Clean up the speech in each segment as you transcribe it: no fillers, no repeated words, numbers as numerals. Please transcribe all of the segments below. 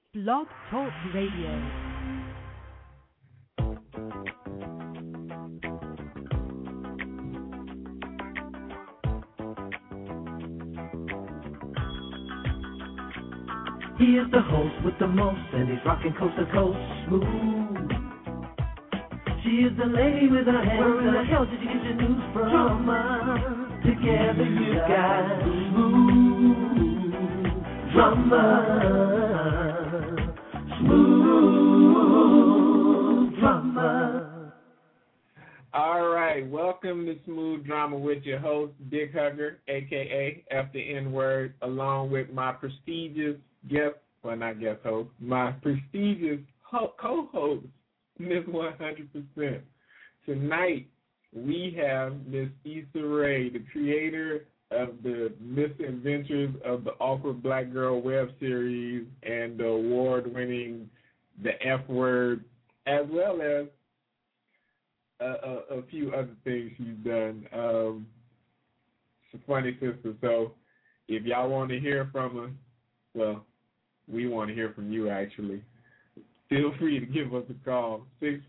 Blog Talk Radio. He is the host with the most, and he's rocking coast to coast smooth. She is the lady with her hands. Where in the hell did you get your news from? Drama. Together you got smooth drama. Smooth drama. All right, welcome to Smooth Drama with your host, Dick Hugger, a.k.a. F the N-word, along with my prestigious my prestigious co-host, Miss 100%. Tonight, we have Miss Issa Rae, the creator of the Misadventures of the Awkward Black Girl web series and the award-winning The F Word, as well as a few other things she's done. She's a funny sister, so if y'all want to hear from her, well, we want to hear from you, actually. Feel free to give us a call.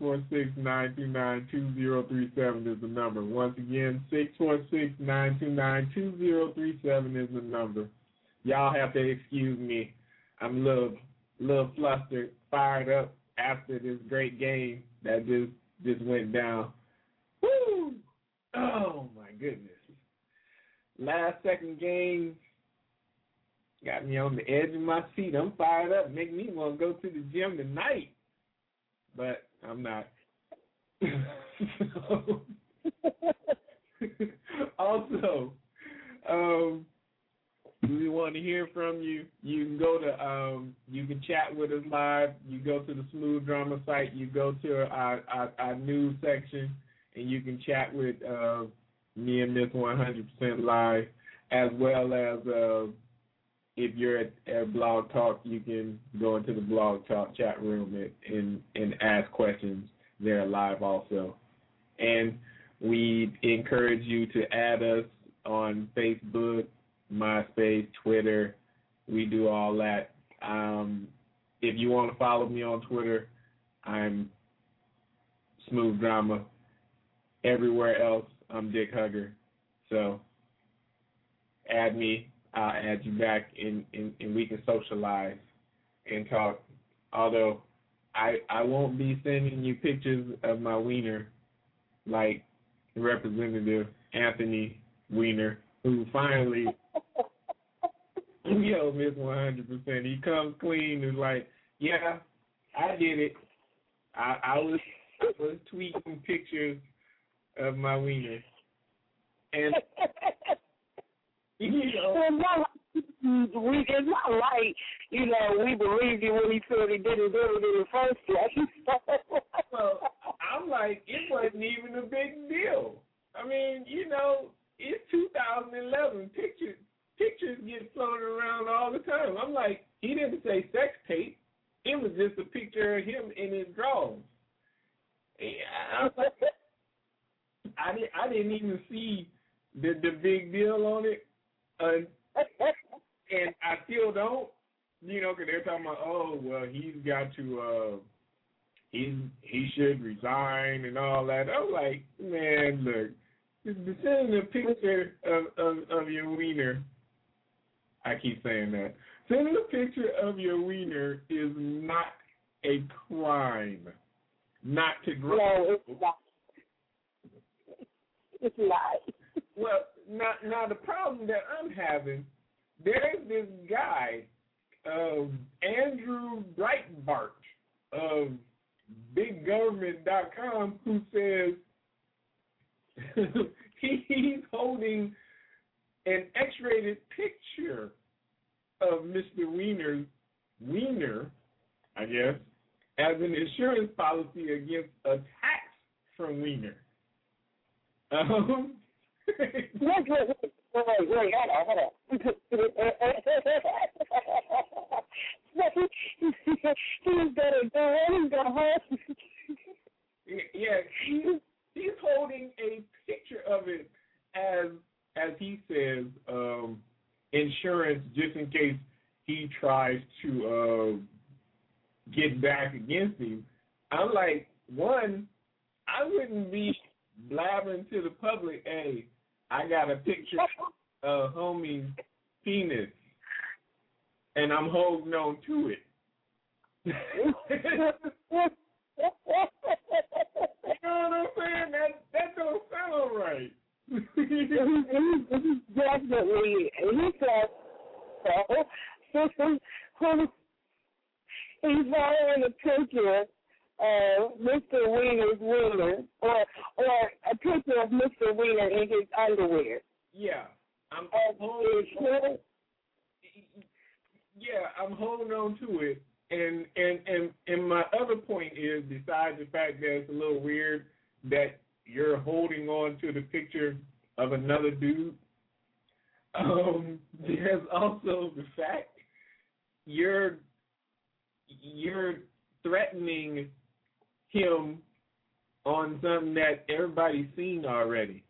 646-929-2037 is the number. Once again, 646-929-2037 is the number. Y'all have to excuse me. I'm a little flustered, fired up after this great game that just went down. Woo! Oh, my goodness. Last second game got me on the edge of my seat. I'm fired up. Make me want to go to the gym tonight. But I'm not. Also, we want to hear from you. You can go to, you can chat with us live. You go to the Smooth Drama site. You go to our news section, and you can chat with me and Miss 100% live, as well as if you're at Blog Talk, you can go into the Blog Talk chat room and ask questions there live also. And we encourage you to add us on Facebook, MySpace, Twitter. We do all that. If you want to follow me on Twitter, I'm Smooth Drama. Everywhere else, I'm Dick Hugger. So add me. I'll add you back, and we can socialize and talk. Although I won't be sending you pictures of my wiener like Representative Anthony Weiner, who finally, Miss 100%, he comes clean and is like, yeah, I did it. I was tweeting pictures of my wiener. And it's not like, we believe you when he said he didn't do it in the first place. Well, I'm like, it wasn't even a big deal. I mean, it's 2011. Pictures get floated around all the time. I'm like, he didn't say sex tape. It was just a picture of him in his drawers. I didn't even see the big deal on it. And I still don't, because they're talking about, oh, well, he's got to, he should resign and all that. I'm like, man, look, sending a picture of your wiener, I keep saying that. Sending a picture of your wiener is not a crime. Not to grow. No, it's not. It's not. Well, now the problem that I'm having, there's this guy, Andrew Breitbart of BigGovernment.com, who says he's holding an X-rated picture of Mr. Weiner's wiener, I guess, as an insurance policy against attacks from Weiner. Wait, hold on. He's got a horse. Yeah, he's holding a picture of it as he says, insurance, just in case he tries to get back against him. I'm like, one, I wouldn't be blabbing to the public, hey, I got a picture of homie's penis, and I'm holding on to it. You know what I'm saying? That don't sound right. Definitely. He said so. He's wearing a picture of Mr. Wiener's wiener, or a picture of Mr. Wiener in his underwear. Yeah. I'm holding on to it. And my other point is, besides the fact that it's a little weird that you're holding on to the picture of another dude, there's also the fact you're threatening him on something that everybody's seen already.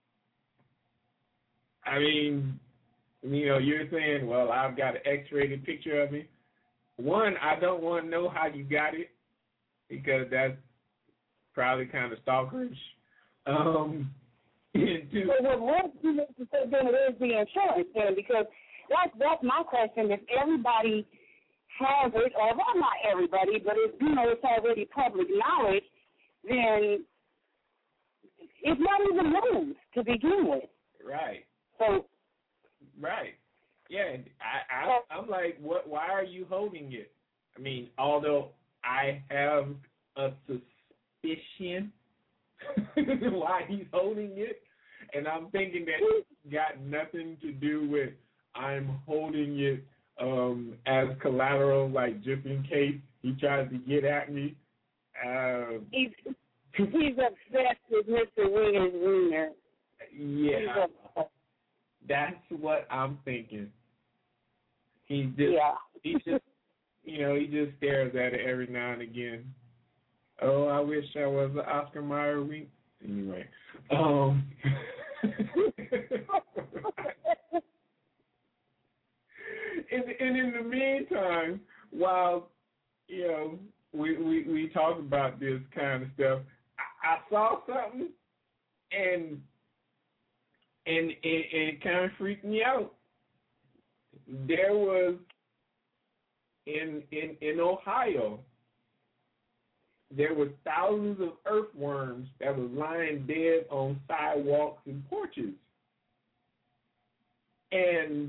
I mean, you're saying, well, I've got an X-rated picture of me. One, I don't want to know how you got it, because that's probably kind of stalkerish. And two, well, what you need to say then is the insurance then, because that's my question. If everybody has it, or well, not everybody, but if it's already public knowledge, then it's not even news to begin with. Right. So. Right. Yeah, I'm like, what? Why are you holding it? I mean, although I have a suspicion why he's holding it, and I'm thinking that it's got nothing to do with I'm holding it as collateral, like just in case he tries to get at me. He's obsessed with Mr. Wiener's wiener. Yeah, that's what I'm thinking. He just he just stares at it every now and again. Oh, I wish I was an Oscar Mayer wink. Anyway, and in the meantime, while we talk about this kind of stuff, I saw something and it kind of freaked me out. There was in Ohio, there were thousands of earthworms that was lying dead on sidewalks and porches. And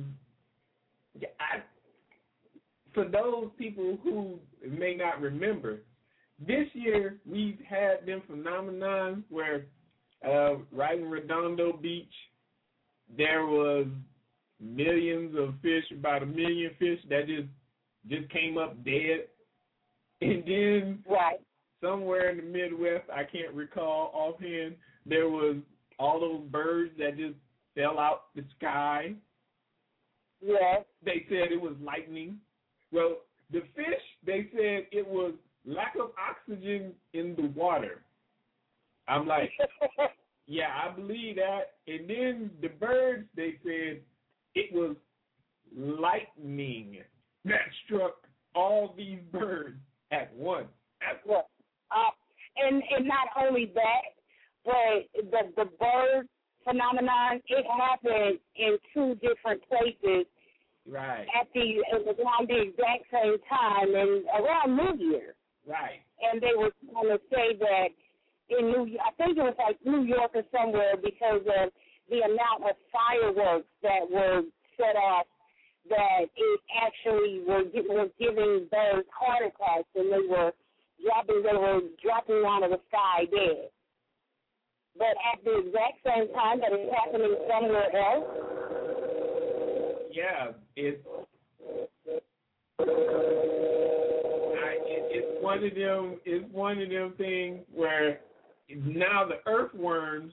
for those people who may not remember, this year we've had them phenomenon where right in Redondo Beach, there was millions of fish, about 1 million fish that just came up dead. And then somewhere in the Midwest, I can't recall offhand, there was all those birds that just fell out the sky. Yes. They said it was lightning. Well, the fish, they said it was lack of oxygen in the water. I'm like, yeah, I believe that. And then the birds, they said it was lightning that struck all these birds at once. And not only that, but the bird phenomenon, it happened in 2 different places. Right. Around the exact same time, and around New Year. Right. And they were going to say that in I think it was like New York or somewhere, because of the amount of fireworks that were set off, that it actually was giving birds heart attacks, and they were dropping out of the sky dead. But at the exact same time that it's happening somewhere else. Yeah, it's one of them. It's one of them things where now the earthworms,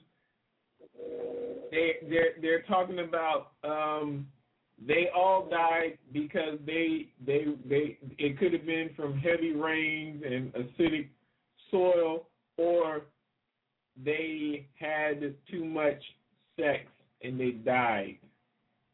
they're talking about they all died because they it could have been from heavy rains and acidic soil, or they had too much sex and they died.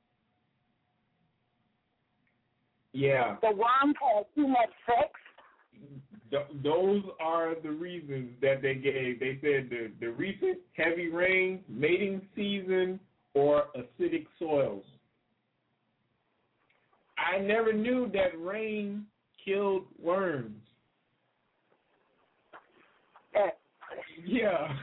Yeah. The worms had too much sex? Those are the reasons that they gave. They said the recent heavy rains, mating season, or acidic soils. I never knew that rain killed worms. Yeah.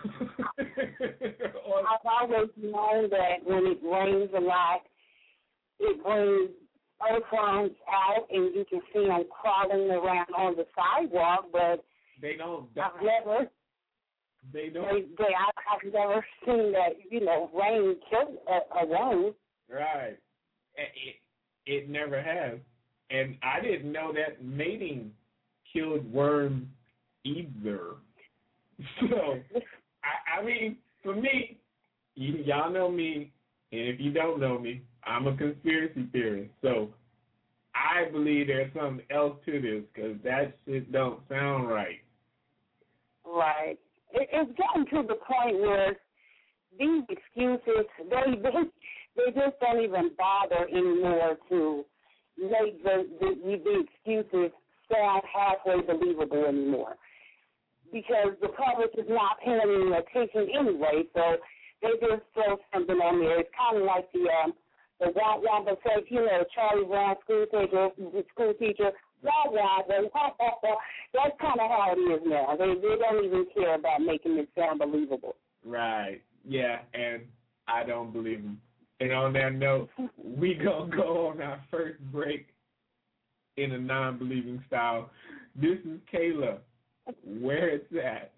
I've always known that when it rains a lot, it brings earthworms out, and you can see them crawling around on the sidewalk. But they don't. I've never. They don't. I've never seen that. Rain kill a worm. Right. It never has, and I didn't know that mating killed worms either. So, I mean, for me, y'all know me, and if you don't know me, I'm a conspiracy theorist. So, I believe there's something else to this, because that shit don't sound right. Right. It's gotten to the point where these excuses, they just don't even bother anymore to make the excuses sound halfway believable anymore. Because the public is not paying any attention anyway, so they just throw something on there. It's kind of like the wah-wah effect, Charlie Brown school teacher, wah-wah, that's kind of how it is now. They don't even care about making it sound believable. Right, yeah, and I don't believe them. And on that note, we going to go on our first break in a non-believing style. This is Kayla. Where it's at.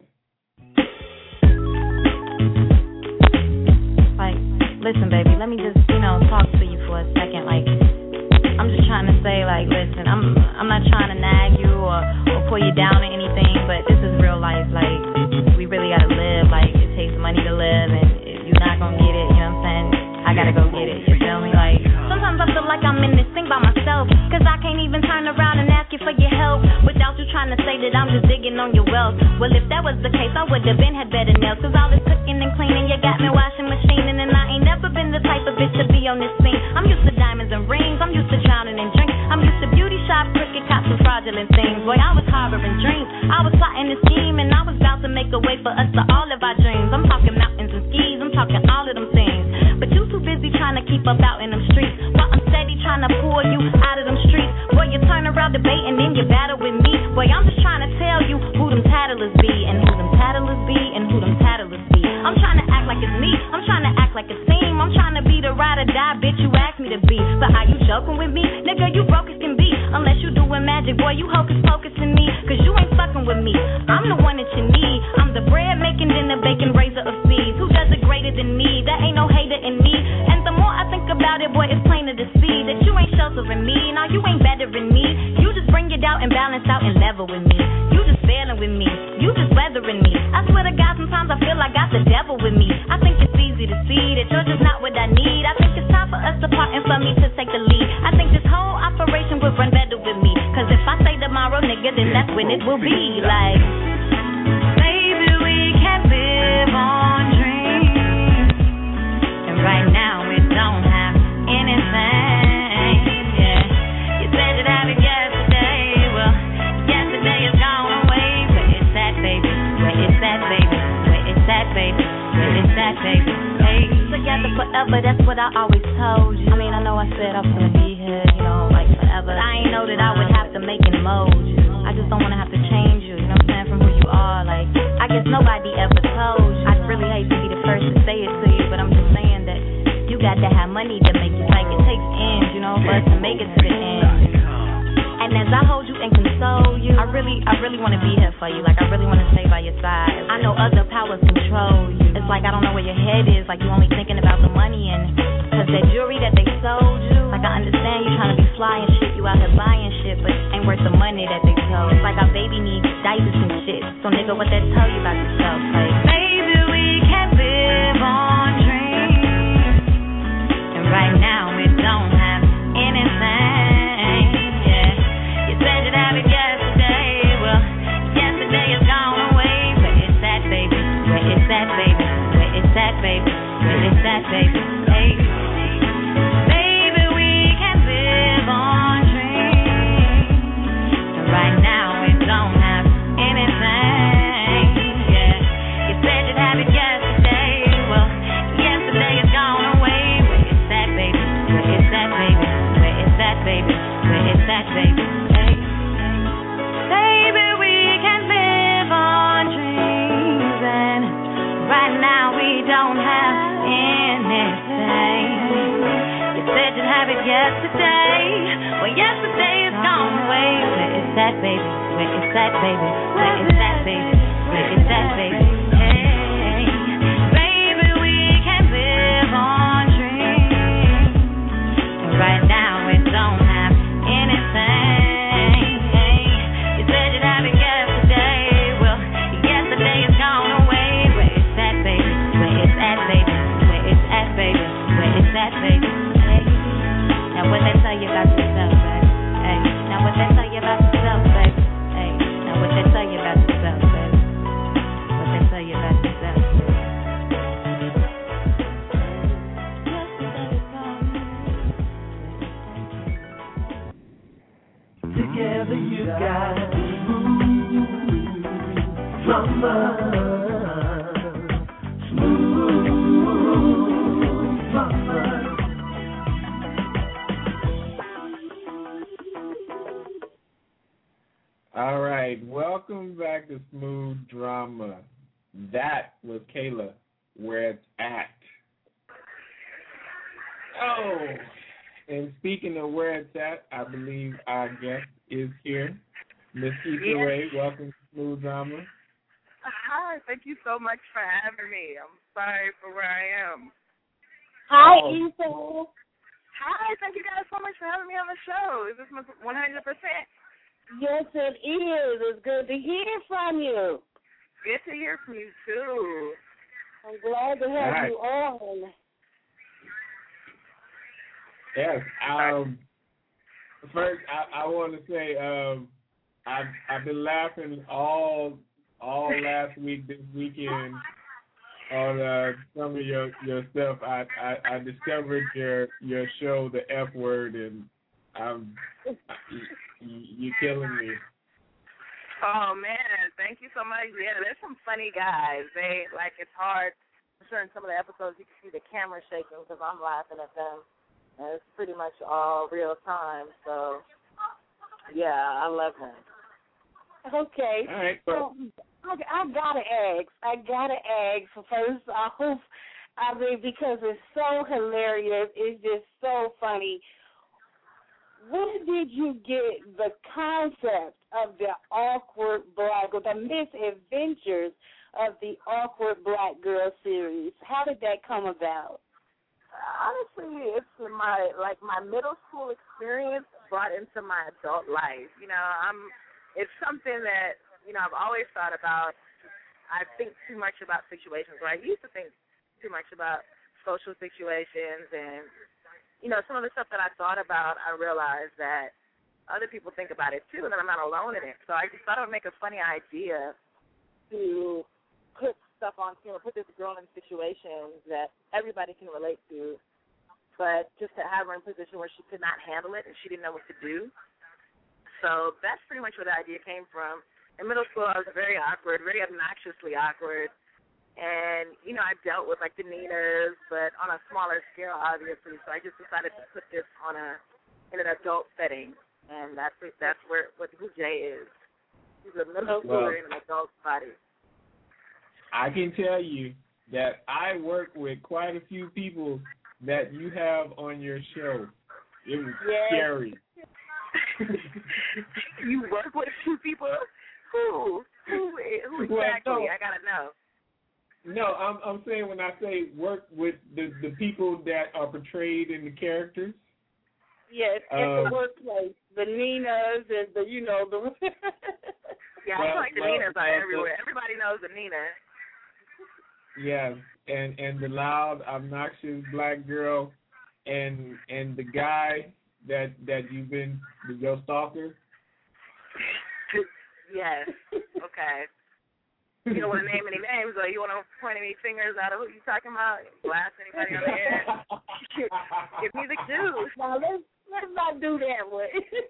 Like, listen, baby, let me just, talk to you for a second. Like, I'm just trying to say, like, listen, I'm not trying to nag you or pull you down or anything, but this is real life. Like, we really gotta live. Like, it takes money to live, and if you're not gonna get it, you know what I'm saying? I gotta go get it, you feel me? Like, sometimes I feel like I'm in this thing by myself, cause I can't even turn around and ask you for your help without you trying to say that I'm just digging on your wealth. Well, if that was the case, I would have had better nails, cause all this cooking and cleaning, you got me washing machining, and I ain't never been the type of bitch to be on this scene. I'm used to diamonds and rings, I'm used to drowning in drinks, I'm used to beauty shop, crooked cops, and fraudulent things. Boy, I was harboring dreams, I was plotting this scheme, and I was about to make a way for us to all of our dreams. I'm talking mountains and skis, I'm talking all of them things, but you too busy trying to keep up out in them streets, while I'm steady trying to pull you out of them streets. Boy, you turn around debating, then you battle with me. Boy, I'm just trying to tell you who them tattlers be, and who them tattlers be, and who them tattlers be. I'm trying to act like it's me, I'm trying to act like a team, I'm trying to be the ride or die bitch you asked me to be. So are you joking with me? Nigga, you broke as can be, unless you doing magic, boy, you hocus pocusing me, cause you ain't fucking with me. I'm the one that you need, I'm the bread making, then the bacon raiser of seeds. Who does it greater than me? There ain't no hater in me, and the more I think about it, boy, it's plainer to see that you ain't sheltering me. Now you ain't better than me, you just bring it out and balance out and level with me. You just failing with me, you just weathering me. I swear to God, sometimes I feel I got the devil with me. I think it's easy to see that you're just not what I need. I think it's time for us to part and for me to take the lead. I think this whole operation would run better with me, cause if I say tomorrow, nigga, then that's when it will be. Like, baby, we can live on dreams, and right now we don't have anything. Yeah, you said you'd have it yesterday. Well, yesterday is gone away. Where is that, baby? Where is that, baby? Where is that, baby? Where is that, baby? Hey, together forever, that's what I always told you. I mean, I know I said I was gonna be here, like forever. But I ain't know that I would have to make and mold you. I just don't wanna have to change you, know what I'm saying, from who you are. Like, I guess nobody ever told you. I'd really hate to be the first to say it to you, but I'm just saying that you got to have money to make it. Like, it takes ends, for us to make it to the end. And as I hold you and console you, I really want to be here for you. Like, I really want to stay by your side. I know other powers control you. It's like I don't know where your head is. Like, you only thinking about the money, and cause that jewelry that they sold you. Like, I understand you trying to be fly and shit. You out here buying shit, but ain't worth the money that they sold. It's like our baby needs diapers and shit. So nigga, what that tell you about yourself? Like, baby, we can live on dreams, and right now we don't have anything. That baby, hey, baby, we can live on dreams, and right now we don't that, baby? Hey, baby, we can live on dreams, and right now we don't have anything. You said you'd have it yesterday. Well, yesterday is gone away. Where is that, baby? Where is that, baby? Where is that, baby? Where is that, baby? Hey, baby, we can live on dreams. Right now we don't have anything. You said you'd have it yesterday. Well, yesterday is gone away. Where is that, baby? Where is that, baby? Where is that, baby? Where is that, baby? Hey, now what they tell you about yourself, baby? Hey, now what they tell you about yourself, baby? Hey, now what they tell you about yourself, baby? What they tell you about yourself, baby? Together you got smooth drama. Smooth drama. All right, welcome back to Smooth Drama. That was Kayla, Where It's At. Oh, and speaking of where it's at, I believe our guest is here. Miss Issa Rae, welcome to Smooth Drama. Hi, thank you so much for having me. I'm sorry for where I am. Hi, Oh. Issa. Hi, thank you guys so much for having me on the show. Is this 100%? Yes, it is. It's good to hear from you. Good to hear from you, too. I'm glad to have All right. you on. Yes. First, I want to say I've been laughing all last week, this weekend on some of your stuff. I discovered your show, The F Word, and you're killing me. Oh, man, thank you so much. Yeah, there's some funny guys. It's hard. I'm sure in some of the episodes you can see the camera shaking because I'm laughing at them. And it's pretty much all real time. So, yeah, I love them. Okay. All right. So, I gotta ask first off. I mean, because it's so hilarious. It's just so funny. Where did you get the concept of the awkward black, or the misadventures of the awkward black girl series? How did that come about? Honestly, it's my middle school experience brought into my adult life. It's something that, I've always thought about. I think too much about situations, or I used to think too much about social situations, and, some of the stuff that I thought about, I realized that other people think about it too, and that I'm not alone in it. So I just thought it would make a funny idea to put stuff on camera, put this girl in situations that everybody can relate to, but just to have her in a position where she could not handle it and she didn't know what to do. So that's pretty much where the idea came from. In middle school, I was very awkward, very obnoxiously awkward. And, I dealt with, the Ninas, but on a smaller scale, obviously. So I just decided to put this in an adult setting. And that's who Jay is. He's a middle schooler in an adult body. I can tell you that I work with quite a few people that you have on your show. It was scary. You work with a few people? Who exactly? I gotta know. No, I'm saying when I say work with the people that are portrayed in the characters. Yes, at the workplace, the Ninas and the. Yeah, I feel like the Ninas are everywhere. Everybody knows the Nina. Yeah, and the loud, obnoxious black girl, and the guy that you've been your stalker. Yes. Okay. You don't want to name any names, or you want to point any fingers out of who you talking about? Blast anybody on the air? Give me the juice. Now let's not do that one.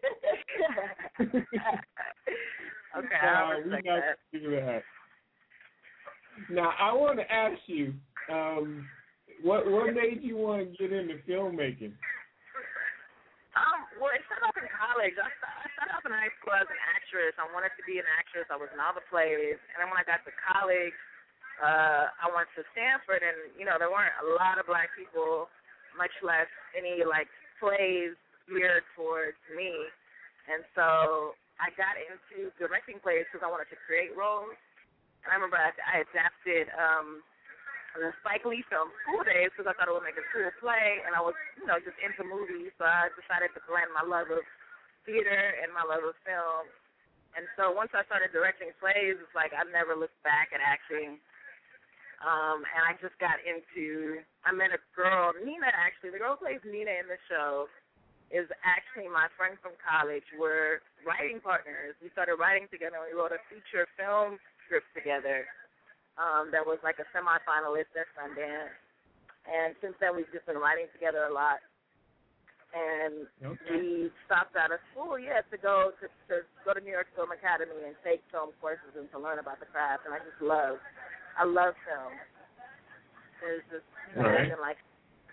Okay, I respect that. Do that. Now I want to ask you, what made you want to get into filmmaking? Well, it started off in college. college, I started off in high school as an actress. I wanted to be an actress. I was in all the plays. And then when I got to college, I went to Stanford, and, there weren't a lot of black people, much less any, plays geared towards me. And so I got into directing plays because I wanted to create roles. And I remember I adapted the Spike Lee film School Days because I thought it would make a cool play, and I was, just into movies, so I decided to blend my love of theater and my love of film. And so once I started directing plays, it's like I never looked back at acting. And I just got into, I met a girl, Nina actually, the girl who plays Nina in the show is actually my friend from college. We're writing partners. We started writing together, and we wrote a feature film script together. That was like a semi-finalist at Sundance. And since then, we've just been writing together a lot. And we stopped out of school, to go to New York Film Academy and take film courses and to learn about the craft. And I love film. There's just nothing like.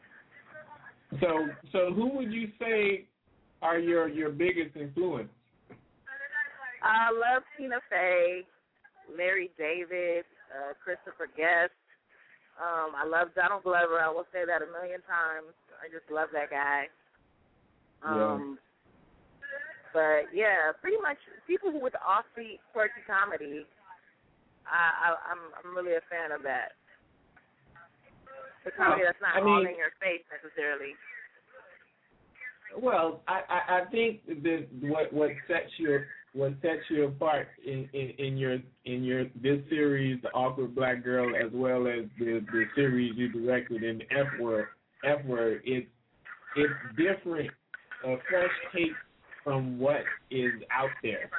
So who would you say are your biggest influence? I love Tina Fey, Larry David, Christopher Guest. I love Donald Glover. I will say that a million times. I just love that guy. But yeah, pretty much people who with offbeat, quirky comedy. I'm really a fan of that. The comedy that's not all in your face necessarily. Well, I think that what sets you apart in your this series, The Awkward Black Girl, as well as the series you directed in F Word, it's different, a fresh take from what is out there.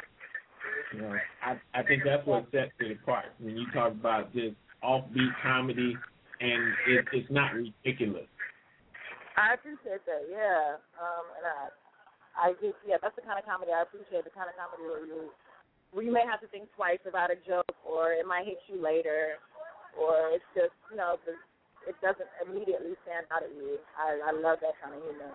I think that's what sets it apart when you talk about this offbeat comedy, and it's not ridiculous. I appreciate that, yeah. And I just, that's the kind of comedy I appreciate, the kind of comedy where you may have to think twice about a joke, or it might hit you later, or it's just, it doesn't immediately stand out at you. I love that kind of humor.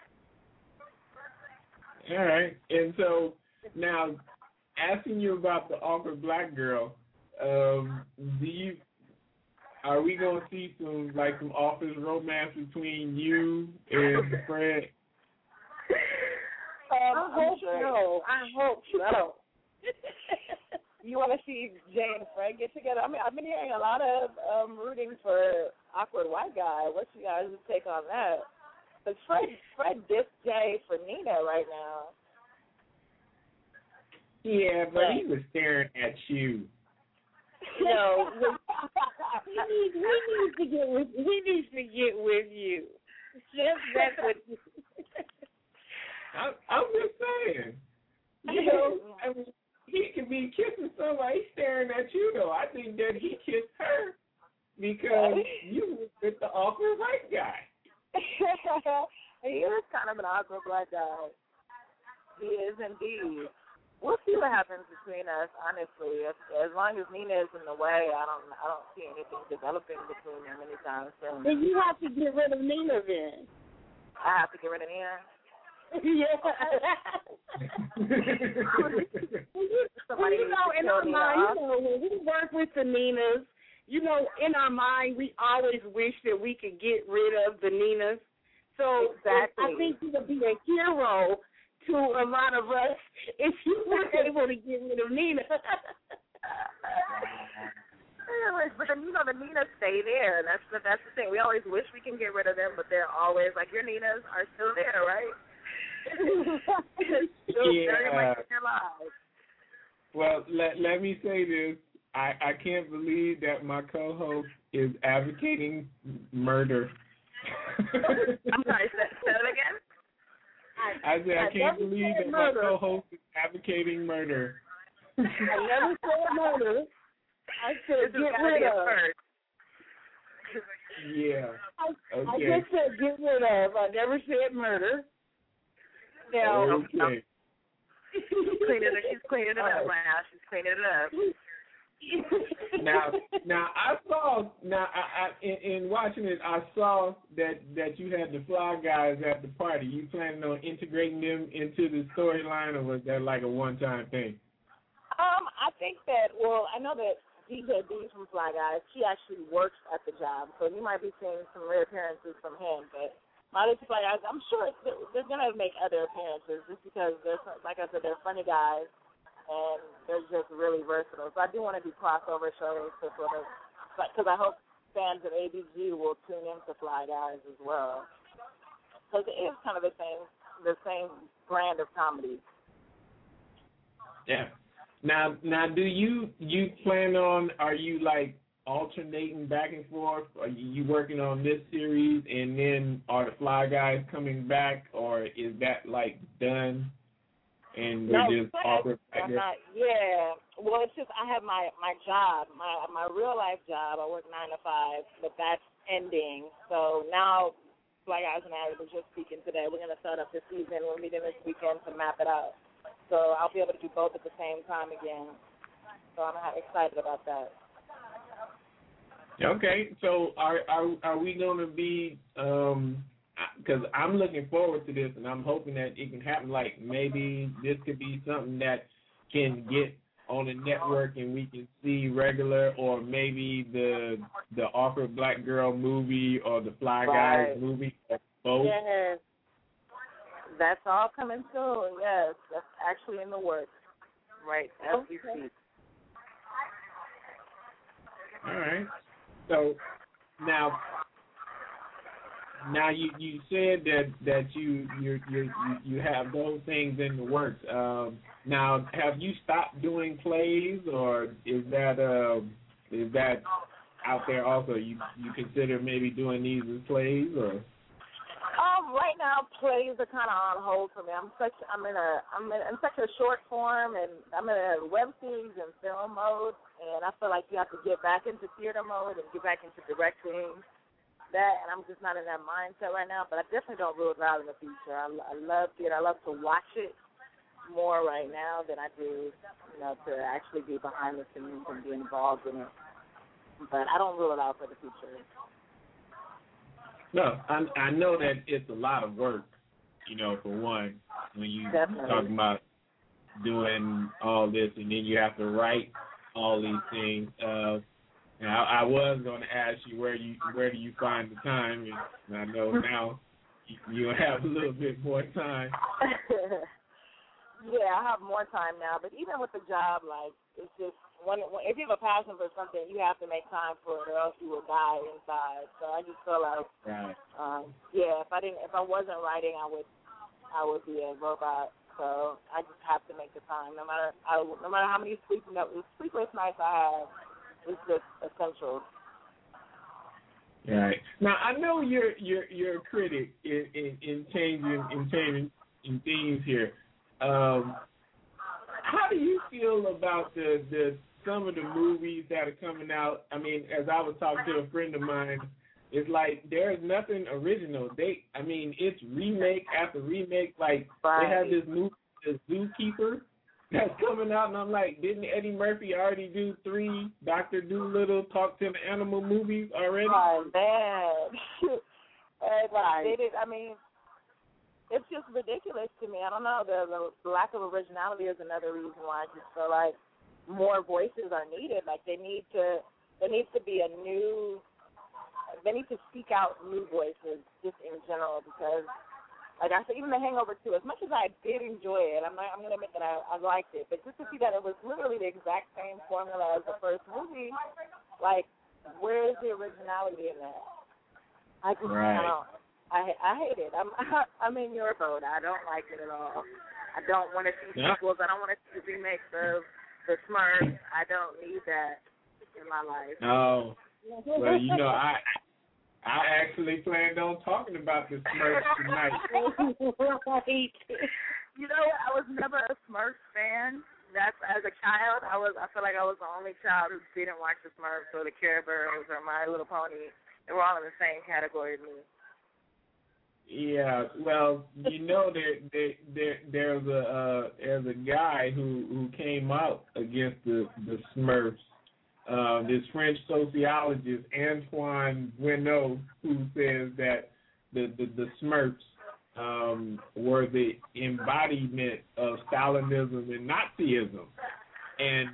All right. And so now, asking you about The Awkward Black Girl, are we gonna see some office romance between you and Fred? I hope so. You want to see Jay and Fred get together? I mean, I've been hearing a lot of rooting for Awkward White Guy. What's you guys' take on that? Because Fred dissed Jay for Nina right now. Yeah, but he was staring at you. No, he needs to get with you. That's what. I'm just saying. I mean, he could be kissing somebody staring at you, though. I think that he kissed her because you was with the awkward white guy. He is kind of an awkward black guy. He is indeed. We'll see what happens between us, honestly. As long as Nina is in the way, I don't see anything developing between them anytime soon. Then you have to get rid of Nina then. I have to get rid of Nina? Yeah. In our mind, when we work with the Ninas, in our mind, we always wish that we could get rid of the Ninas. So exactly. I think you would be a hero to a lot of us if you were able to get rid of Nina. But then, the Ninas stay there. That's the thing. We always wish we can get rid of them, but they're always your Ninas are still there, right? Still very much in their lives. Well, let me say this. I can't believe that my co-host is advocating murder. I'm sorry, say that again? I said I can't believe that my co-host is advocating murder. I never said murder. I said get rid of. Yeah. Okay. I just said get rid of. I never said murder. Now, okay. She's cleaning it up right now. She's cleaning it up. Now I saw. In watching it, I saw that you had the Fly Guys at the party. You planning on integrating them into the storyline, or was that like a one-time thing? I think that. Well, I know that DJ B from Fly Guys, he actually works at the job, so you might be seeing some rare appearances from him. But my other Fly Guys, I'm sure they're gonna make other appearances just because they're, like I said, they're funny guys. And they're just really versatile. So I do want to do crossover shows to sort of, because I hope fans of ABG will tune into Fly Guys as well. Because it is kind of the same brand of comedy. Yeah. Now, do you plan on? Are you like alternating back and forth? Are you working on this series, and then are the Fly Guys coming back, or is that like done? And we're just awkward. Yeah. Well, it's just I have my job, my real life job. I work 9 to 5, but that's ending. So now, Fly Guys and I were just speaking today. We're gonna start up this season. We're meeting this weekend to map it out. So I'll be able to do both at the same time again. So I'm excited about that. Okay. So are we gonna be? Because I'm looking forward to this, and I'm hoping that it can happen. Like maybe this could be something that can get on the network, and we can see regular, or maybe the Awkward Black Girl movie or the Fly Guys movie, or both. Yes, that's all coming soon. Yes, that's actually in the works right as we speak. All right. So now you said that you have those things in the works. Now, have you stopped doing plays, or is that out there also? You consider maybe doing these as plays, or? Right now, plays are kind of on hold for me. I'm in such a short form, and I'm in a web series and film mode, and I feel like you have to get back into theater mode and get back into directing. That, and I'm just not in that mindset right now, but I definitely don't rule it out in the future. I love theater. I love to watch it more right now than I do, to actually be behind the scenes and be involved in it. But I don't rule it out for the future. No, I know that it's a lot of work, for one, when you talk about doing all this, and then you have to write all these things. Now, I was going to ask you where do you find the time, and I know now you have a little bit more time. Yeah, I have more time now, but even with the job, like, it's just, if you have a passion for something, you have to make time for it, or else you will die inside. So I just feel like, right. If I wasn't writing, I would be a robot. So I just have to make the time, no matter how many sleepless nights I have. It's just essential. Right. Now I know you're a critic in changing themes here. How do you feel about the some of the movies that are coming out? I mean, as I was talking to a friend of mine, it's like there's nothing original. It's remake after remake. Like They have this movie, The Zookeeper, that's coming out, and I'm like, didn't Eddie Murphy already do 3 Dr. Dolittle Talk to the Animal movies already? Oh, man. They did, it's just ridiculous to me. I don't know. The lack of originality is another reason why I just feel like more voices are needed. Like, there needs to be they need to seek out new voices just in general, because like I said, even The Hangover 2, as much as I did enjoy it, I'm going to admit that I liked it, but just to see that it was literally the exact same formula as the first movie, like, where is the originality in that? I just, I hate it. I'm in your boat. I don't like it at all. I don't want to see sequels. I don't want to see remakes of the Smurfs. I don't need that in my life. No. Well, I actually planned on talking about the Smurfs tonight. I was never a Smurfs fan. That's as a child. I feel like I was the only child who didn't watch the Smurfs or the Care Bears or My Little Pony. They were all in the same category as me. Yeah, well, there's a guy who came out against the Smurfs, this French sociologist, Antoine Guénaud, who says that the Smurfs were the embodiment of Stalinism and Nazism. And,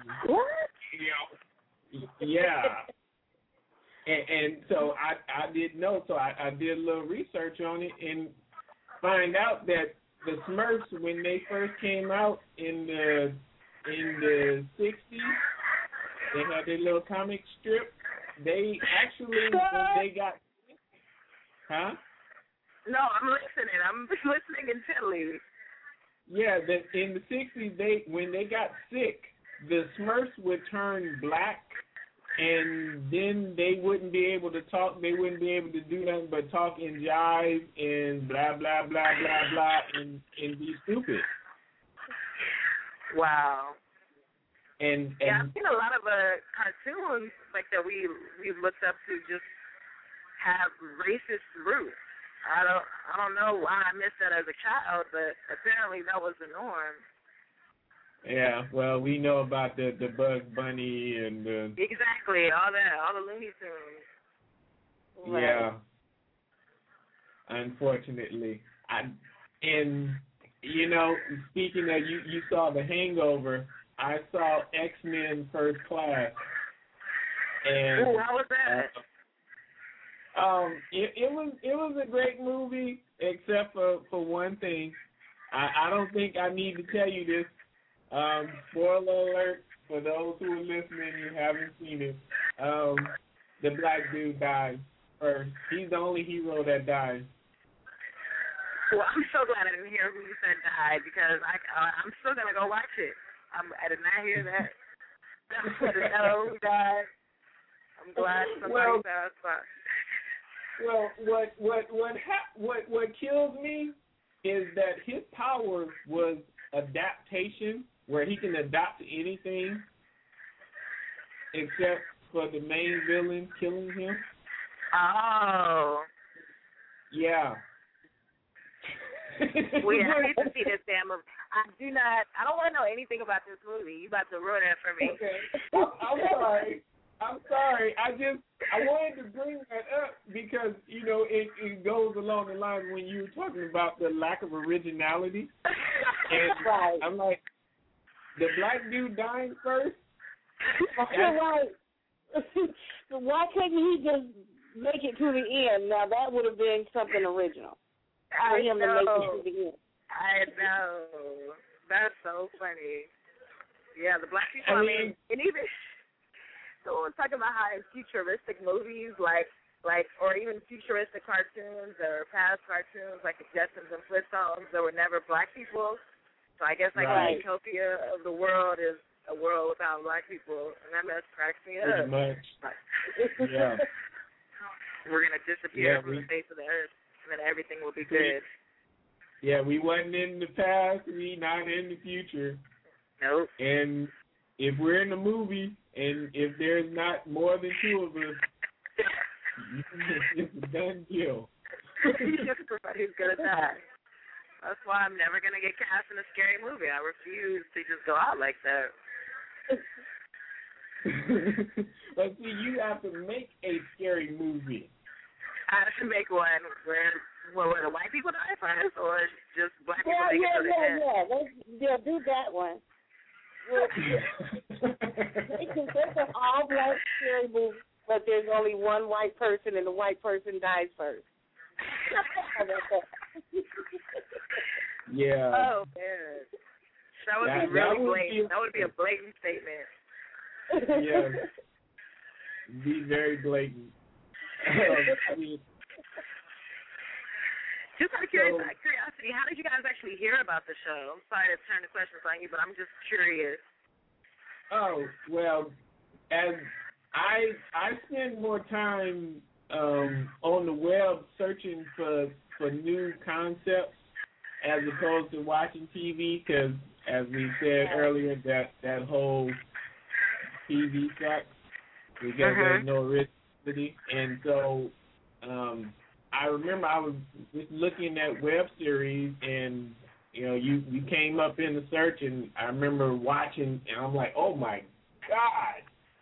yeah. And so I didn't know, so I did a little research on it and find out that the Smurfs, when they first came out in the 60s, they had their little comic strip. They actually, when they got, huh? No, I'm listening. I'm listening intently. Yeah, in the 60s, when they got sick, the Smurfs would turn black, and then they wouldn't be able to talk. They wouldn't be able to do nothing but talk and jive and blah, blah, blah, blah, blah, and be stupid. Wow. And I've seen a lot of cartoons like that we've looked up to just have racist roots. I don't know why I missed that as a child, but apparently that was the norm. Yeah, well, we know about the Bugs Bunny and the... Exactly, all the Looney Tunes. Yeah. Unfortunately. And, you know, speaking of, you saw The Hangover, I saw X-Men First Class. And ooh, how was that? It was a great movie, except for one thing. I don't think I need to tell you this. Spoiler alert for those who are listening who haven't seen it. The black dude died first. He's the only hero that died. Well, I'm so glad I didn't hear who you said died, because I'm still gonna go watch it. I did not hear that. I didn't know who died. I'm glad somebody passed by. Well, what kills me is that his power was adaptation, where he can adapt to anything except for the main villain killing him. Oh. Yeah. Well, yeah, I need to see this damn movie. I don't want to know anything about this movie. You about to ruin it for me. Okay. I'm sorry. I wanted to bring that up because, you know, it goes along the lines when you were talking about the lack of originality. And right. I'm like, the black dude dying first? Right. Why couldn't he just make it to the end? Now, that would have been something original. For him to make it to the end. I know. That's so funny. Yeah, the black people, I mean, and even... So we're talking about how in futuristic movies, like, or even futuristic cartoons or past cartoons, like the Jetsons and Flintstones, there were never black people. So I guess like the utopia of the world is a world without black people, and that mess cracks me up. Pretty much. Yeah. We're gonna disappear from the face of the earth, and then everything will be good. Yeah, we wasn't in the past, we not in the future. Nope. And if we're in the movie, and if there's not more than two of us, it's a done deal. Everybody's gonna die. That's why I'm never gonna get cast in a scary movie. I refuse to just go out like that. But see, you have to make a scary movie. I have to make one where the white people die first, or just black people make it to the end. Yeah, do that one. It's an all-black scary movie, but there's only one white person, and the white person dies first. Yeah. Oh, man. That would be really blatant. That would be a blatant statement. Yeah. Be very blatant. Just out of curiosity, how did you guys actually hear about the show? I'm sorry to turn the questions on you, but I'm just curious. Oh, well, as I spend more time on the web searching for new concepts as opposed to watching TV, because as we said earlier, that whole TV sucks because there's no originality. And so I remember I was just looking at web series, and you know, you came up in the search, and I remember watching, and I'm like, oh my God,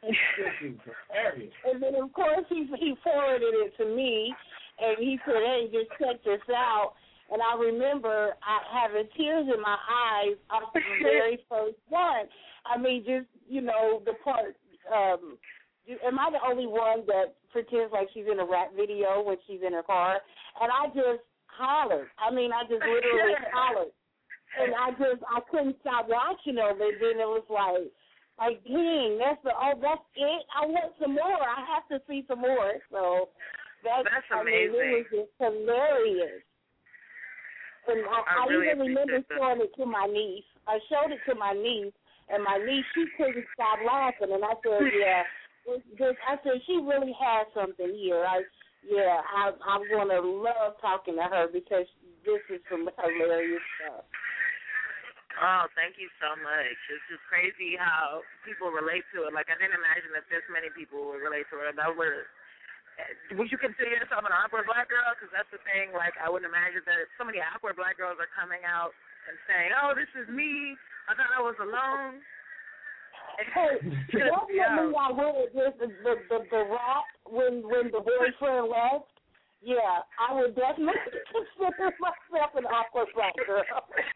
This is hilarious. And then, of course, he forwarded it to me, and he said, hey, just check this out. And I remember having tears in my eyes off the very first one. I mean, just, the part, am I the only one that pretends like she's in a rap video when she's in her car? And I just hollered. I mean, I just literally hollered. And I couldn't stop watching them. And then it was like, dang, that's it. I want some more. I have to see some more. So that's amazing. It was just hilarious. And I really even remember appreciate that. showing it to my niece. I showed it to my niece, and my niece, she couldn't stop laughing. And I said, I said, she really has something here. I'm going to love talking to her because this is some hilarious stuff. Oh, thank you so much. It's just crazy how people relate to it. Like, I didn't imagine that this many people would relate to it. Would you consider yourself an awkward black girl? Because that's the thing. Like, I wouldn't imagine that so many awkward black girls are coming out and saying, oh, this is me. I thought I was alone. Hey, definitely I would with the rap when the boyfriend left. Yeah, I would definitely consider myself an awkward black girl.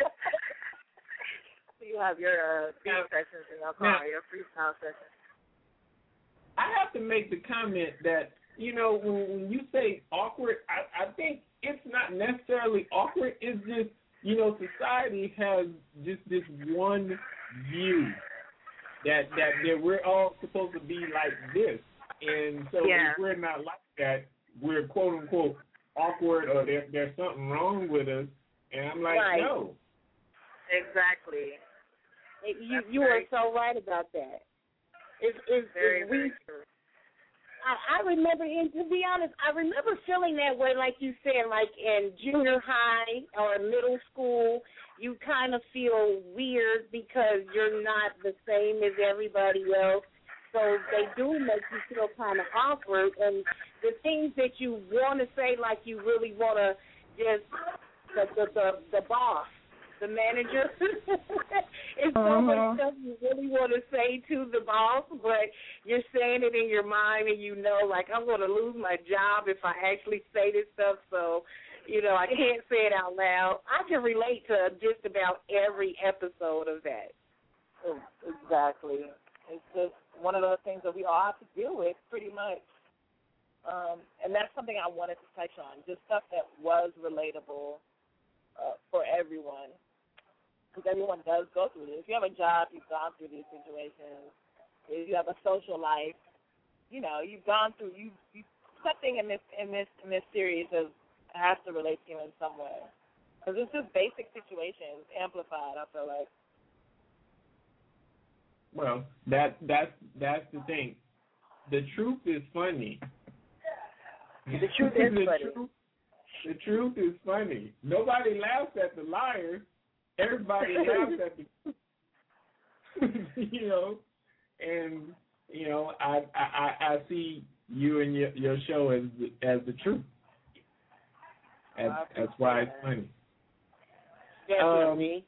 You have your beat sessions in your car, your freestyle sessions. I have to make the comment that, when you say awkward, I think it's not necessarily awkward. It's just, society has just this one view that we're all supposed to be like this. And so if we're not like that, we're quote-unquote awkward or there's something wrong with us. And I'm like, right. No. Exactly. You are so right about that. It's very true. I remember, and to be honest, I remember feeling that way, like you said, like in junior high or middle school. You kind of feel weird because you're not the same as everybody else. So they do make you feel kind of awkward. And the things that you want to say, like you really want to just, the boss, the manager. It's so much stuff you really want to say to the boss, but you're saying it in your mind and like, I'm going to lose my job if I actually say this stuff, so, I can't say it out loud. I can relate to just about every episode of that. Exactly. It's just one of those things that we all have to deal with pretty much. And that's something I wanted to touch on, just stuff that was relatable for everyone. Because everyone does go through this. If you have a job, you've gone through these situations. If you have a social life, you've gone through. Something in this series has to relate to you in some way. Because it's just basic situations amplified. I feel like. Well, that's the thing. The truth is funny. The truth is funny. The truth is funny. Nobody laughs at the liars. Everybody laughs at the and I see you and your show as the truth. That's why it's funny. Definitely.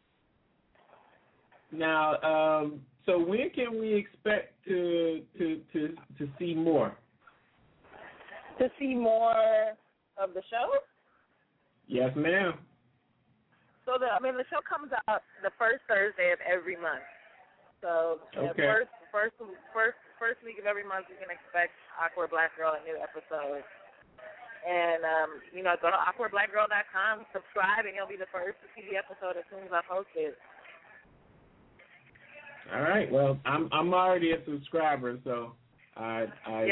Now, so when can we expect to see more? To see more of the show? Yes, ma'am. So the show comes out the first Thursday of every month. So the first week of every month you can expect Awkward Black Girl, a new episode. And go to awkwardblackgirl.com, subscribe, and you'll be the first to see the episode as soon as I post it. All right. Well, I'm already a subscriber, so I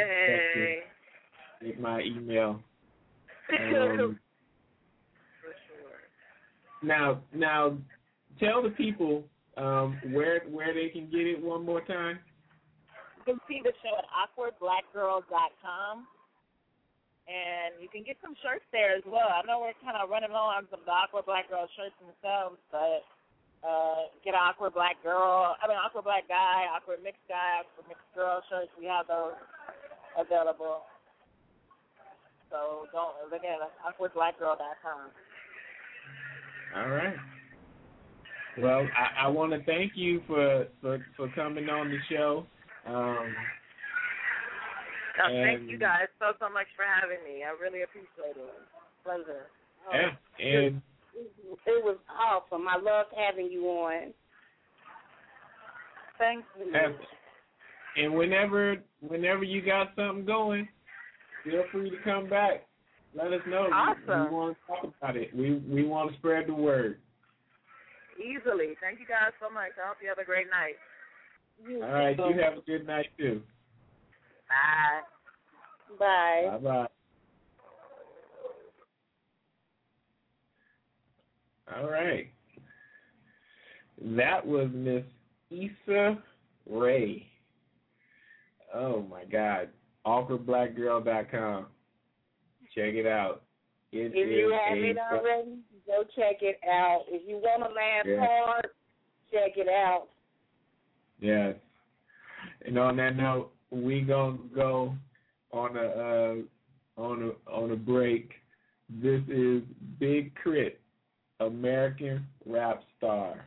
get my email. Now, tell the people where they can get it one more time. You can see the show at awkwardblackgirl.com, and you can get some shirts there as well. I know we're kind of running low on some of the Awkward Black Girl shirts themselves, but get an Awkward Black Girl, Awkward Black Guy, Awkward Mixed Guy, Awkward Mixed Girl shirts. We have those available. So again, that's awkwardblackgirl.com. All right. Well, I want to thank you for coming on the show. Thank you guys so much for having me. I really appreciate it. Pleasure. Yeah, and it was awesome. I loved having you on. Thank you. And whenever you got something going, feel free to come back. Let us know. Awesome. We want to talk about it. We want to spread the word. Easily. Thank you guys so much. I hope you have a great night. All right. You have a good night, too. Bye. Bye. Bye-bye. All right. That was Miss Issa Rae. Oh, my God. AwkwardBlackGirl.com. Check it out. If you haven't already, go check it out. If you want to laugh hard, check it out. Yes. And on that note, we gonna go on a break. This is Big Crit, American Rap Star.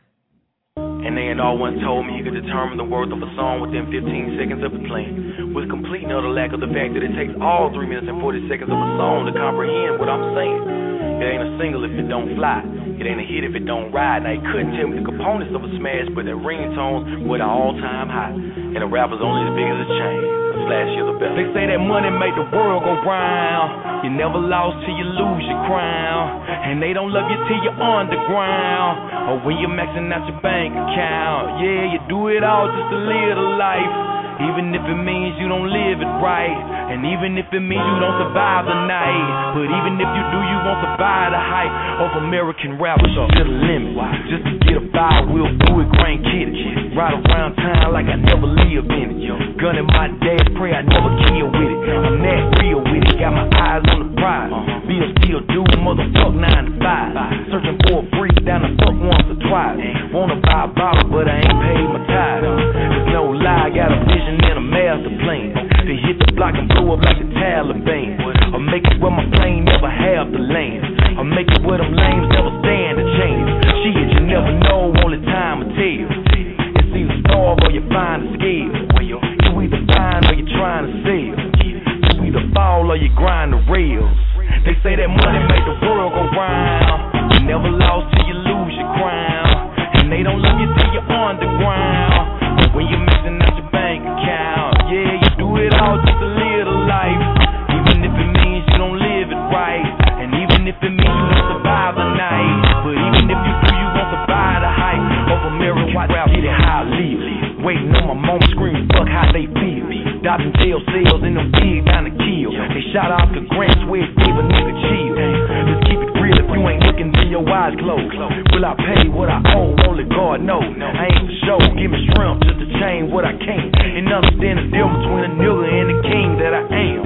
And they had all once told me you could determine the worth of a song within 15 seconds of it playing, with complete and utter lack of the fact that it takes all 3 minutes and 40 seconds of a song to comprehend what I'm saying. It ain't a single if it don't fly. It ain't a hit if it don't ride. Now, you couldn't tell me the components of a smash, but their ringtones were the all-time high. And the rapper's only as big as a chain. Slash, you're the best. They say that money make the world go round. You never lost till you lose your crown. And they don't love you till you're underground, or when you're maxing out your bank account. Yeah, you do it all just to live the life, even if it means you don't live it right, and even if it means you don't survive the night. But even if you do, you won't survive the hype of American rappers to the limit. Just to get a vibe, we'll do it, grand kid. Ride around town like I never live in it. Gun in my dash, pray I never kill with it. I'm that real with it, got my eyes on the prize. Be a still dude, motherfuck 9 to 5. Searching for a freak down the fuck once or twice. Wanna buy a bottle, but I ain't paid my tithe. There's no lie, got a vision and a master plan to hit the block and blow up like the Taliban. Or make it where my plane never have to land. Or make it where them lames never stand a chance. Shit, you never know, only time will tell. It's either starve or you find a skill. You either find or you trying to sell. You either fall or you grind the rails. They say that money make the world go round. You never lost till you lose your crown. And they don't love you till you're underground, but when you're mixing out your bank account. Yeah, you do it all just to live the life, even if it means you don't live it right, and even if it means you don't survive the night. But even if you do, you won't survive the hype of American rap. Get it how I live, waiting on my mama screaming fuck how they feel. Dodging jail cells in them pigs down to kill. They shot off the grants where it gave a nigga chill. Just keep it real, if you ain't looking then your eyes closed. Will I pay what I owe? Only God knows. I ain't for show, give me shrimp just to change what I can, and understand the difference between a nigga and the king that I am.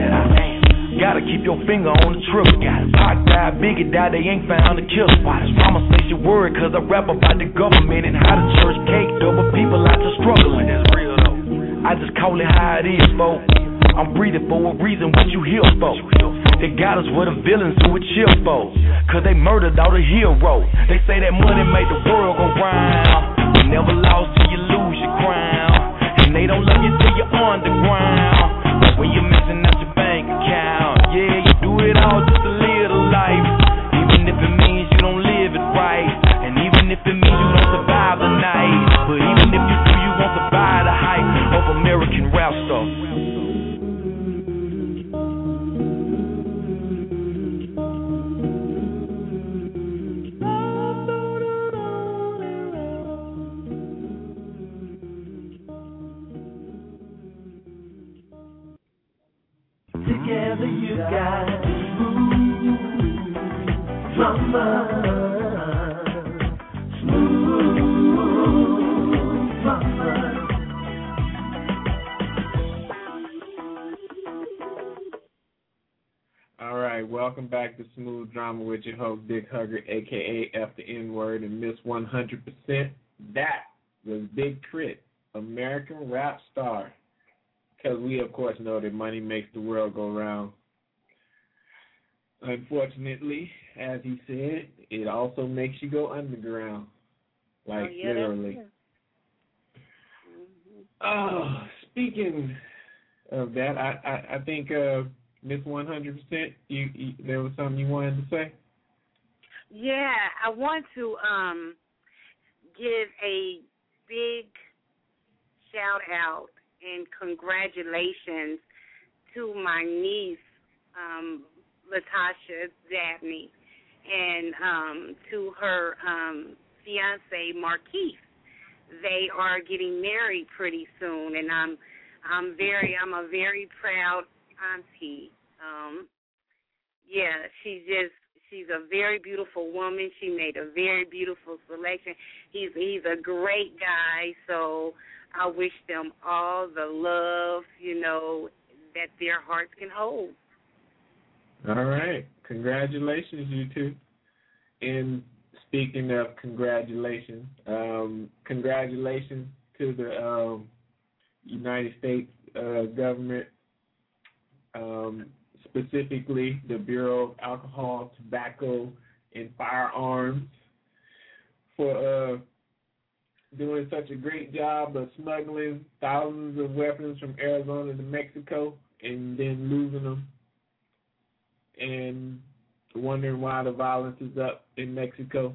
Gotta keep your finger on the trigger. Pac died, Biggie died, they ain't found the killer. Mama say she worried cause I rap about the government and how the church caked up, but people out there struggling. That's real though. I just call it how it is, folks. I'm breathing for a reason, what you here for? They got us where the villains who would chill for, cause they murdered all the heroes. They say that money made the world go round. You never lost till you lose your crown, and they don't love you till you're underground, but when you're missing out your bank account. Yeah, you do it all just to live the life, even if it means you don't live it right, and even if it means you don't survive the night. But even if you do, you won't survive the hype of American rap star. Together you got smooth drama, smooth drama. All right, welcome back to Smooth Drama with your host, Big Hugger, a.k.a. F the N-word and Miss 100%. That was Big Crit, American Rap Star. Because we, of course, know that money makes the world go round. Unfortunately, as he said, it also makes you go underground. Like, literally. Speaking of that. I think Miss 100%. You there was something you wanted to say? Yeah, I want to give a big shout out and congratulations to my niece, Latasha Dabney, and to her fiance Marquise. They are getting married pretty soon, and I'm a very proud auntie. She's a very beautiful woman. She made a very beautiful selection. He's a great guy, so I wish them all the love, that their hearts can hold. All right. Congratulations, you two. And speaking of congratulations, congratulations to the United States government, specifically the Bureau of Alcohol, Tobacco, and Firearms, for doing such a great job of smuggling thousands of weapons from Arizona to Mexico and then losing them and wondering why the violence is up in Mexico.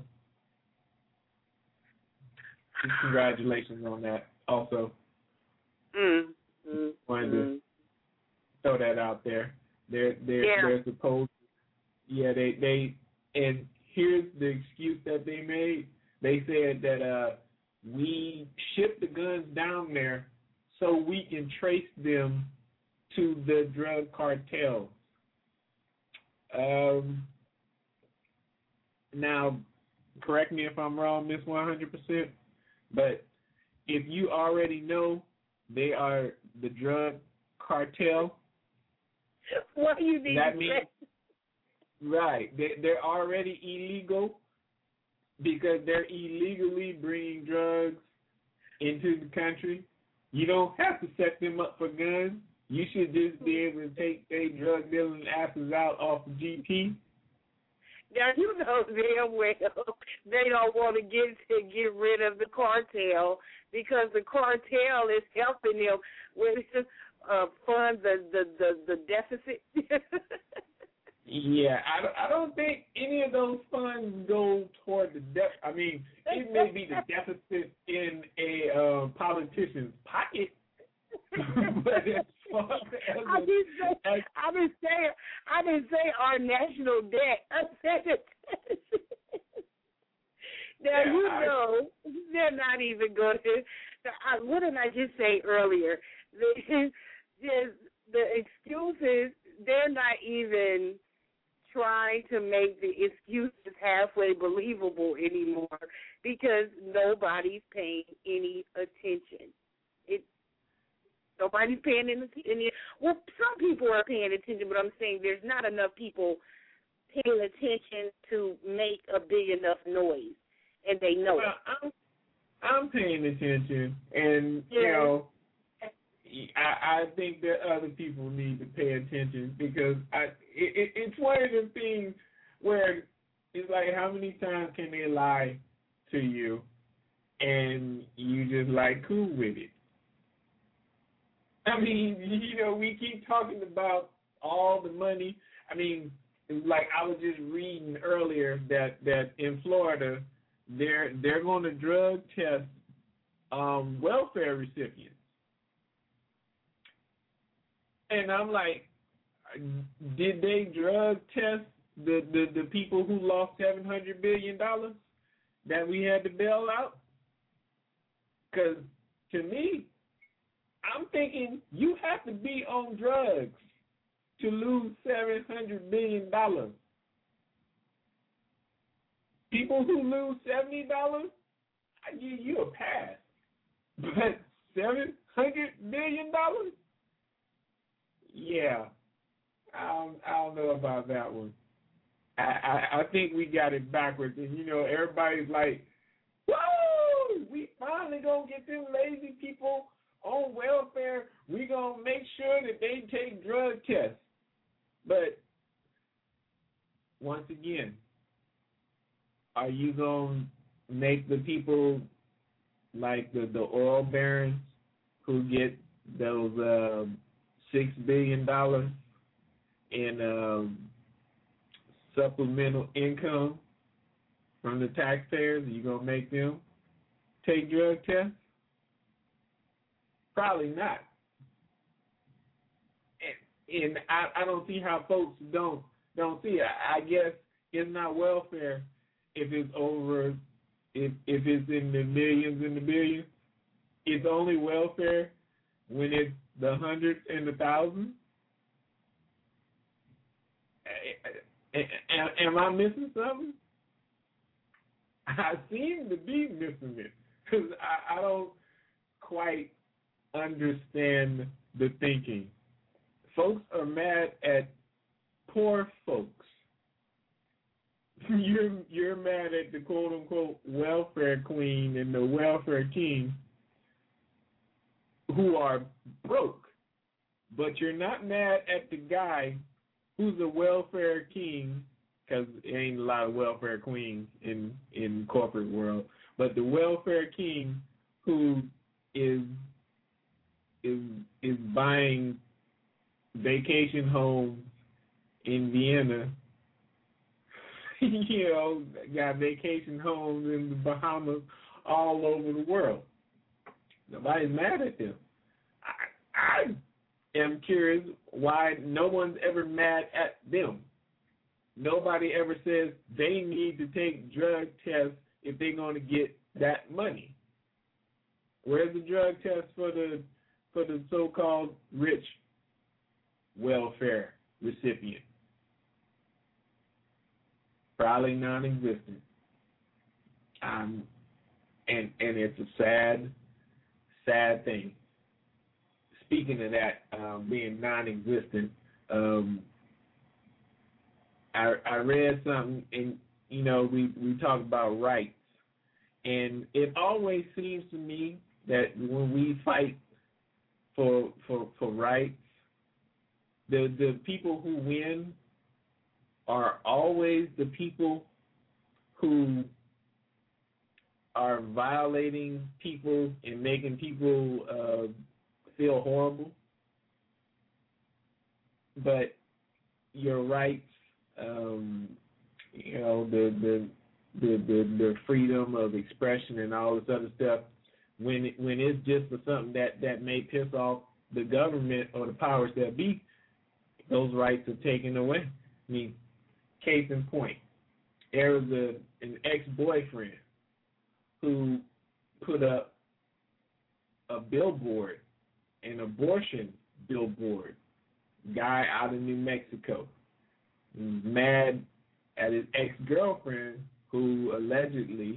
Just congratulations on that also. Wanted to throw that out there. They're supposed, they and here's the excuse that they made. They said that we shipped the guns down there so we can trace them to the drug cartels. Now, correct me if I'm wrong, Miss 100%, but if you already know they are the drug cartel, what do you mean? That means, right, they're already illegal because they're illegally bringing drugs into the country. You don't have to set them up for guns. You should just be able to take their drug dealing asses out off the GP. Now, you know damn well they don't want to get rid of the cartel because the cartel is helping them with fund the deficit. Yeah, I don't think any of those funds go toward the deficit. I mean, it may be the deficit in a politician's pocket, but as far as I didn't say our national debt. I said it. Now, yeah, they're not even going to. What did I just say earlier? The excuses, they're not even trying to make the excuses halfway believable anymore because nobody's paying any attention. Nobody's paying any. Well, some people are paying attention, but I'm saying there's not enough people paying attention to make a big enough noise, and they know it. I'm paying attention, and you know, I think that other people need to pay attention because it's one of the things where it's like, how many times can they lie to you, and you just like cool with it? I mean, you know, we keep talking about all the money. I mean, like I was just reading earlier that in Florida, they're going to drug test welfare recipients. And I'm like, did they drug test the people who lost $700 billion that we had to bail out? Because to me, I'm thinking you have to be on drugs to lose $700 billion. People who lose $70, I give you a pass. But $700 billion? Yeah, I don't know about that one. I think we got it backwards. And, you know, everybody's like, whoa, we finally going to get them lazy people on welfare. We going to make sure that they take drug tests. But once again, are you going to make the people like the oil barons who get those $6 billion in supplemental income from the taxpayers, are you going to make them take drug tests? Probably not. And I don't see how folks don't see it. I guess it's not welfare if it's over, if it's in the millions and the billions. It's only welfare when it's the hundreds and the thousands. Am I missing something? I seem to be missing it because I don't quite understand the thinking. Folks are mad at poor folks. You're mad at the quote unquote welfare queen and the welfare king who are broke, but you're not mad at the guy who's a welfare king, because there ain't a lot of welfare queens in corporate world, but the welfare king who is buying vacation homes in Vienna, got vacation homes in the Bahamas, all over the world. Nobody's mad at them. I am curious why no one's ever mad at them. Nobody ever says they need to take drug tests if they're going to get that money. Where's the drug test for the so-called rich welfare recipient? Probably non-existent. And it's a sad thing. Speaking of that, being non-existent, I read something, and we talk about rights, and it always seems to me that when we fight for rights, the people who win are always the people who are violating people and making people feel horrible. But your rights, the freedom of expression and all this other stuff, when it's just for something that may piss off the government or the powers that be, those rights are taken away. I mean, case in point, there was an ex-boyfriend who put up a billboard, an abortion billboard, guy out of New Mexico, mad at his ex-girlfriend who allegedly,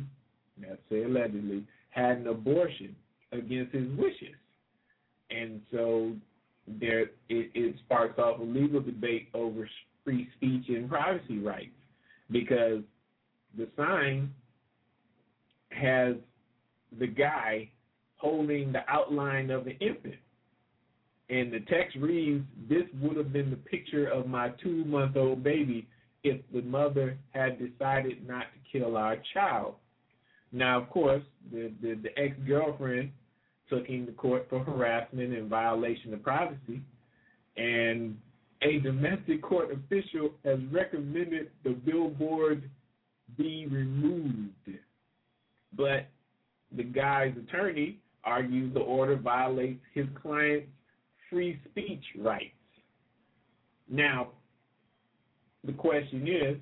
had an abortion against his wishes. And so it sparks off a legal debate over free speech and privacy rights, because the sign has the guy holding the outline of an infant. And the text reads, "This would have been the picture of my 2-month-old baby if the mother had decided not to kill our child." Now, of course, the ex-girlfriend took him to court for harassment and violation of privacy, and a domestic court official has recommended the billboard be removed. But the guy's attorney argues the order violates his client's free speech rights. Now, the question is,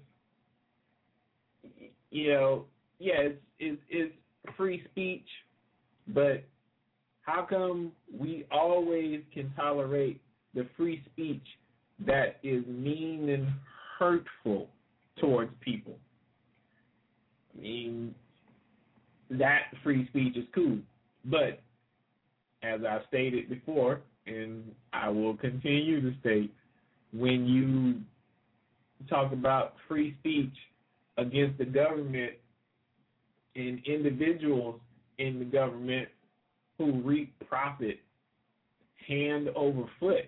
it's free speech, but how come we always can tolerate the free speech that is mean and hurtful towards people? I mean, that free speech is cool. But as I've stated before, and I will continue to state, when you talk about free speech against the government and individuals in the government who reap profit hand over foot,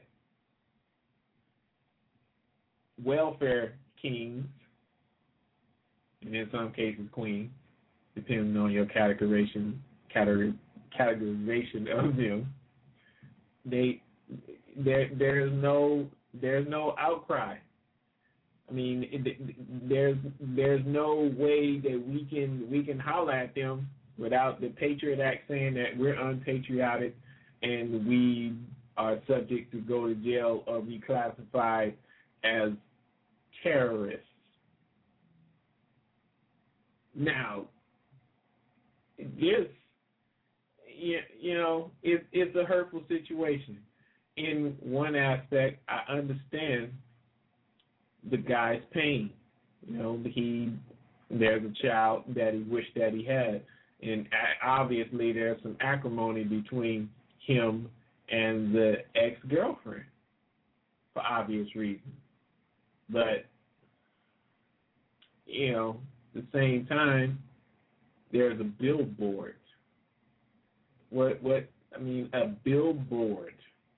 welfare kings, and in some cases queens, depending on your categorization of them, there's no outcry. I mean, there's no way that we can holler at them without the Patriot Act saying that we're unpatriotic and we are subject to go to jail or be classified as terrorists. Now, this, it's a hurtful situation. In one aspect, I understand the guy's pain. There's a child that he wished that he had, and obviously there's some acrimony between him and the ex-girlfriend for obvious reasons. But, at the same time, there's a billboard. A billboard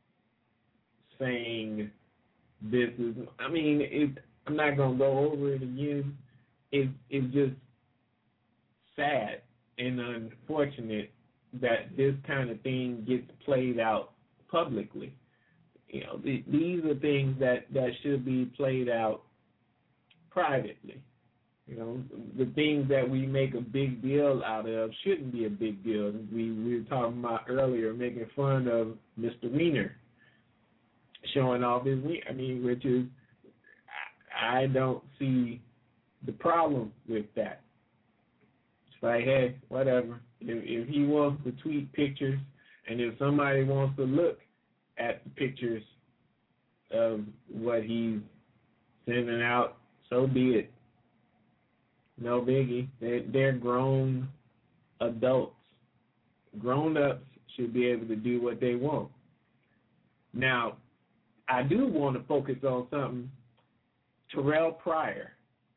saying this is, I'm not going to go over it again. It's just sad and unfortunate that this kind of thing gets played out publicly. These are things that should be played out privately. The things that we make a big deal out of shouldn't be a big deal. We were talking about earlier, making fun of Mr. Wiener, showing off his wiener. Which is, I don't see the problem with that. It's like, hey, whatever. If he wants to tweet pictures, and if somebody wants to look at the pictures of what he's sending out, so be it. No biggie. They're grown adults. Grown-ups should be able to do what they want. Now, I do want to focus on something. Terrell Pryor,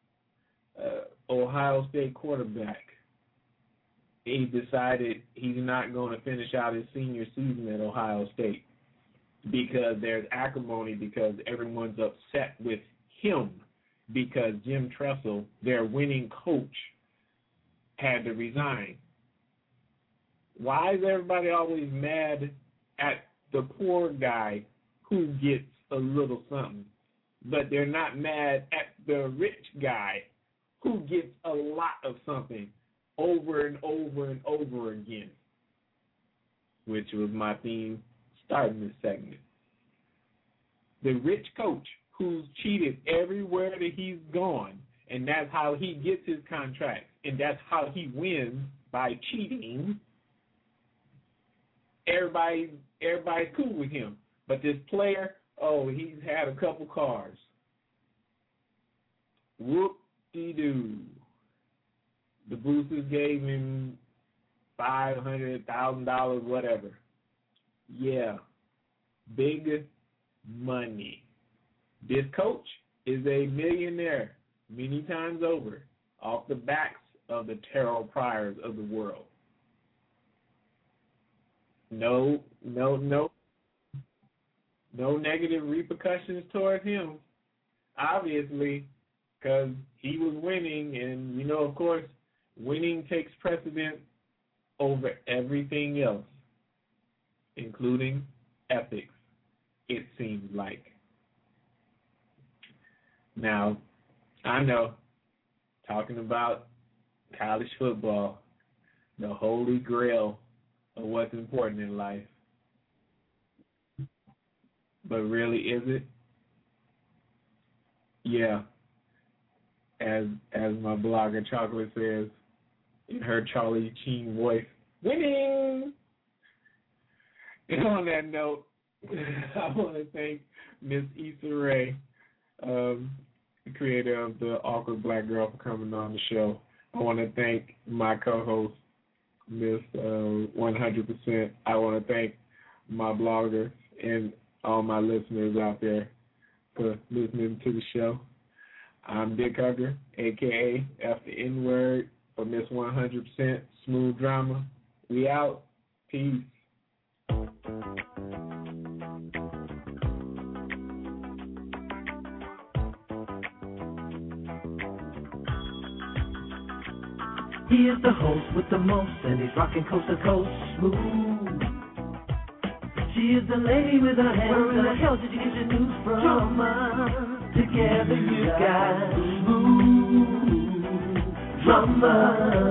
Ohio State quarterback, he decided he's not going to finish out his senior season at Ohio State because there's acrimony, because everyone's upset with him because Jim Tressel, their winning coach, had to resign. Why is everybody always mad at the poor guy who gets a little something, but they're not mad at the rich guy who gets a lot of something over and over and over again, which was my theme starting this segment. The rich coach who's cheated everywhere that he's gone, and that's how he gets his contracts, and that's how he wins, by cheating. Everybody's cool with him. But this player, he's had a couple cars. Whoop-de-doo. The boosters gave him $500,000, whatever. Yeah, big money. This coach is a millionaire many times over off the backs of the Terrell Pryors of the world. No negative repercussions towards him, obviously, because he was winning, and, of course, winning takes precedence over everything else, including ethics, it seems like. Now, I know, talking about college football, the holy grail of what's important in life. But really, is it? Yeah. As my blogger Chocolate says in her Charlie Sheen voice, winning! And on that note, I want to thank Miss Issa Rae, the creator of the Awkward Black Girl, for coming on the show. I want to thank my co-host, Miss 100%. I want to thank my bloggers and all my listeners out there for listening to the show. I'm Dick Hugger, a.k.a. F the N-word, for Miss 100% Smooth Drama. We out. Peace. He is the host with the most, and he's rocking coast to coast smooth. She She is the lady with her hands. Where in the hell did you get your news from? Drama. Together you got drama.